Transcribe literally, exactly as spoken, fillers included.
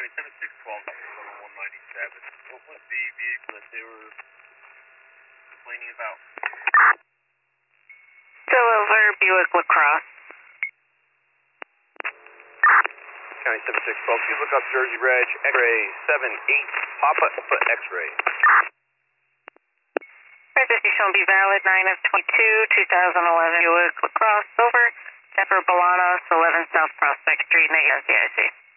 County seven six twelve, one ninety-seven. What was the vehicle that they were complaining about? Still over Buick LaCrosse. County seven six twelve, please look up Jersey Reg, X-ray seven eight, Papa X-ray. Registration will be valid nine of twenty-two, two thousand eleven Buick LaCrosse, over, Pepper Bolanos, eleven South Prospect Street, N A S C I C.